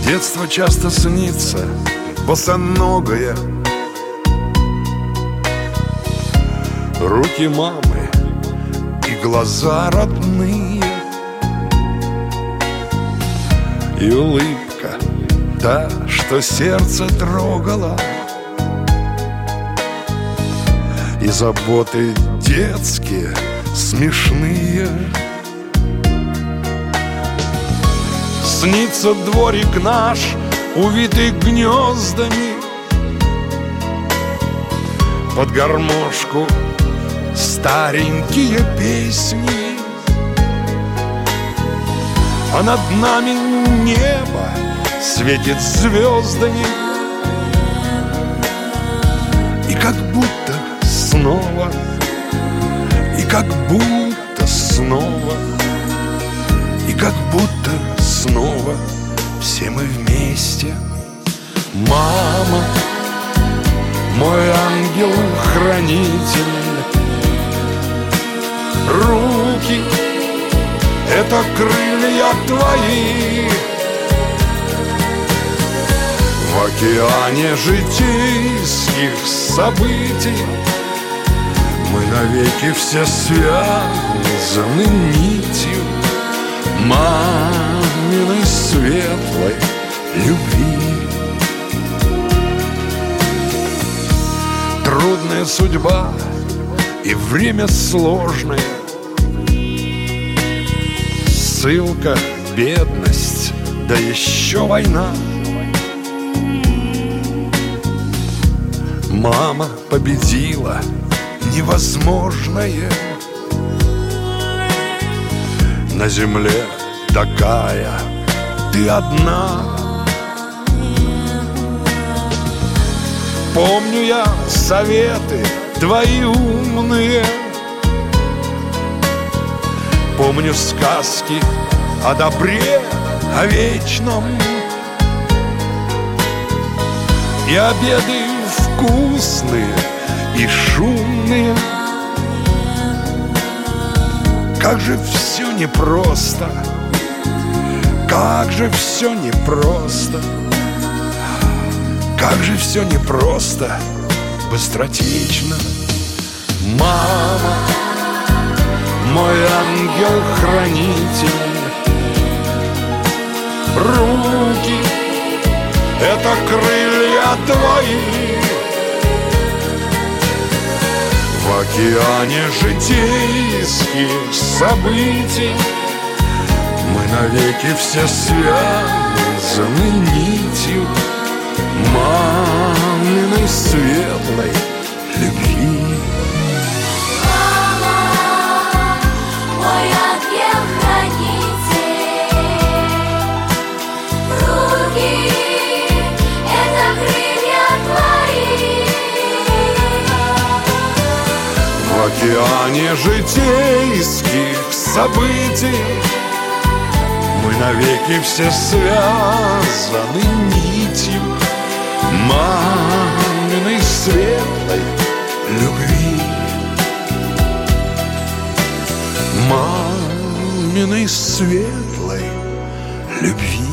Детство часто снится босоногое, руки мамы и глаза родные, и улыбка та, что сердце трогала, и заботы детские смешные. Снится дворик наш, увитый гнездами, под гармошку старенькие песни, а над нами небо светит звездами, и как будто снова, и как будто снова, и как будто снова все мы вместе. Мама, мой ангел-хранитель, руки — это крылья твои. В океане житейских событий мы навеки все связаны нитью маминой светлой любви. Трудная судьба и время сложное, ссылка, бедность, да еще война. Мама победила невозможное. На земле такая ты одна. Помню я советы твои умные, помню сказки о добре, о вечном, и обеды вкусные и шумные. Как же все непросто, как же все непросто, как же все непросто, быстротечно. Мама, мой ангел-хранитель, руки — это крылья твои. В океане житейских событий мы навеки все связаны нитью маминой светлой любви. Мама, мой ангел-хранитель, руки — это крылья твои. В океане житейских событий мы навеки все связаны нитью маминой светлой любви. Маминой светлой любви.